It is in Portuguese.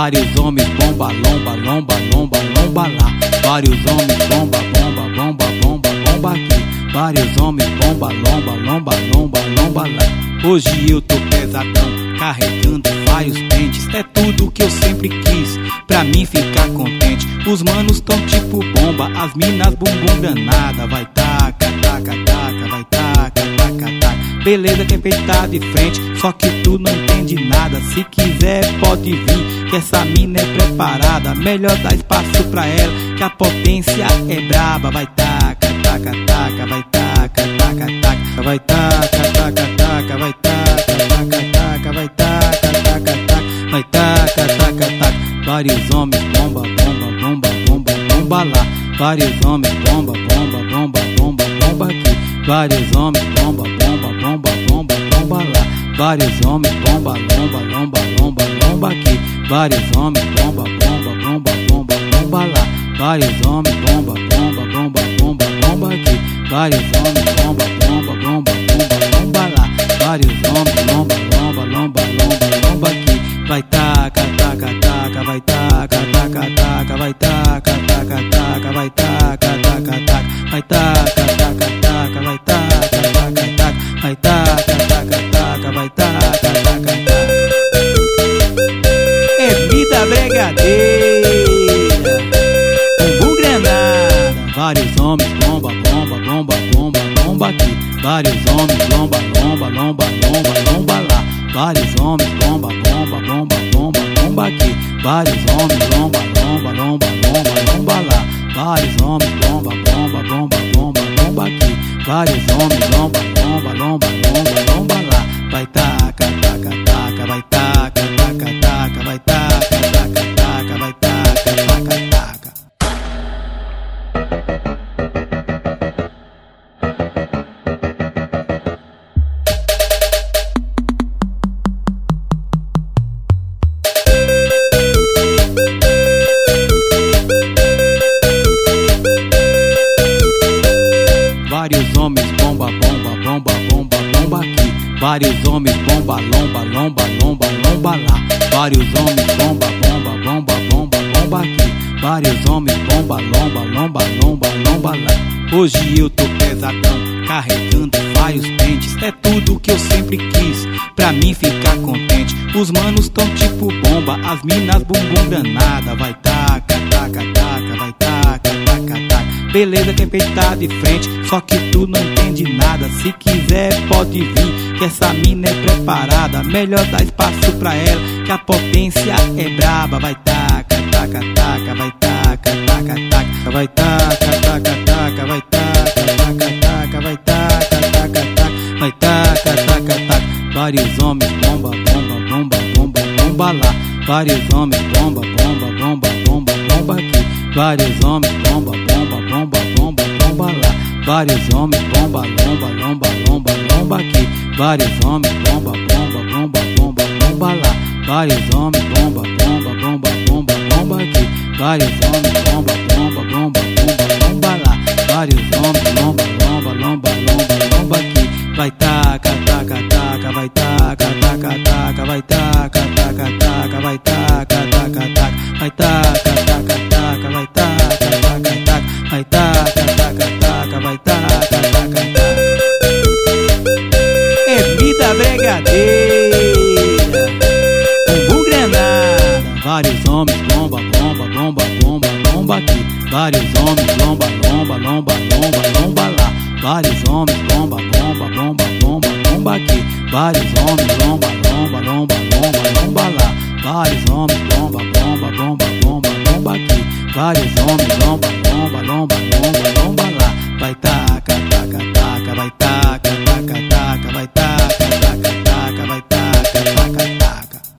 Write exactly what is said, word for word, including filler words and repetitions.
Vários homens bomba, lomba, lomba, lomba, lomba lá. Vários homens bomba, bomba, bomba, bomba, bomba aqui. Vários homens bomba, lomba, lomba, lomba, lomba lá. Hoje eu tô pesadão, carregando vários pentes. É tudo que eu sempre quis, pra mim ficar contente. Os manos tão tipo bomba, as minas bumbum danada. Vai taca, taca, taca, vai taca, taca, taca. Beleza que é feita tá de frente, só que tu não entende nada. Se quiser pode vir, que essa mina é preparada. Melhor dar espaço pra ela, que a potência é braba. Vai taca, taca, taca, vai taca, taca, taca. Vai taca, taca, taca, vai taca, taca, taca. Vai taca, taca, taca, vai taca, taca, taca. Vários homens bomba, bomba, bomba, bomba, bomba lá. Vários homens bomba, bomba, bomba, bomba, bomba aqui. Vários homens bomba, bomba, bomba, bomba, bomba lá. Vários homens bomba, lomba, lomba, lomba, lomba aqui. Vários homens bomba, bomba, bomba, bomba, bomba lá. Vários homens bomba, bomba, bomba, bomba, bomba aqui. Vários homens bomba, bomba, bomba, bomba, bomba lá. Vários homens lomba, lomba, lomba, lomba, lomba aqui. Vai taca, taca, taca, vai taca, taca, taca, vai taca, taca, taca, vai taca, taca, taca, vai taca, taca, taca, vai taca, taca, taca, vai taca, taca, taca, vai taca, taca, taca. É vida brigadeira, bumbum granada. Vários homens bomba, bomba, bomba, bomba, bomba aqui. Vários homens lomba, lomba, lomba, lomba, lomba lá. Vários homens bomba, bomba, bomba, bomba, bomba aqui. Vários homens lomba, lomba, lomba, lomba, lomba lá. Vários homens bomba, bomba, bomba, bomba, bomba aqui. Vários homens lomba, lomba, lomba, lomba, lomba lá. Vai taca, taca, taca, vai taca, taca, taca, vai taca, taca, taca, vai taca, taca, taca. Vários homens bomba, bomba, bomba, bomba, bomba aqui. Vários homens bomba, lomba, lomba, lomba, lomba lá. Vários homens bomba, bomba, bomba, bomba, bomba aqui. Vários homens bomba, lomba, lomba, lomba, lomba lá. Hoje eu tô pesadão, carregando vários pentes. É tudo que eu sempre quis, pra mim ficar contente. Os manos tão tipo bomba, as minas bumbum danada. Vai taca, taca, taca, vai taca, taca, taca. Beleza que é feita tá de frente, só que tu não entende nada. Se quiser pode vir, que essa mina é preparada. Melhor dar espaço pra ela, que a potência é braba. Vai taca, taca, taca, vai taca, taca, taca. Vai taca, taca, taca, vai taca, taca, taca. Vai taca, taca, taca, vai taca, taca, taca. Vários homens bomba, bomba, bomba, bomba, bomba lá. Vários homens bomba, bomba, bomba, bomba, bomba aqui. Vários homens bomba, bomba, bomba, bomba, bomba lá. Vários homens bomba, lomba, lomba, lomba, lomba aqui. Vários homens bomba, bomba, bomba, bomba, bomba lá. Vários homens bomba, bomba, bomba, bomba, bomba aqui. Vários homens bomba, bomba, bomba, bomba, bomba lá. Vários homens lomba, lomba, lomba, lomba, lomba aqui. Vai taca, taca, taca, vai taca, taca, taca, vai taca, taca, taca, vai taca, taca, taca, vai taca, taca, taca, vai taca, taca, taca, vai taca, taca, taca, vai taca, taca, taca. É vida brigadeira, bumbum granada. Vários homens bomba, bomba, bomba, bomba, bomba aqui. Vários homens lomba, lomba, lomba, lomba, lomba lá. Vários homens bomba, bomba, bomba, bomba, bomba aqui. Vários homens lomba, lomba, lomba, lomba, lomba lá. Vários homens bomba, bomba, bomba, bomba, bomba aqui. Vários homens lomba, lomba, lomba, lomba,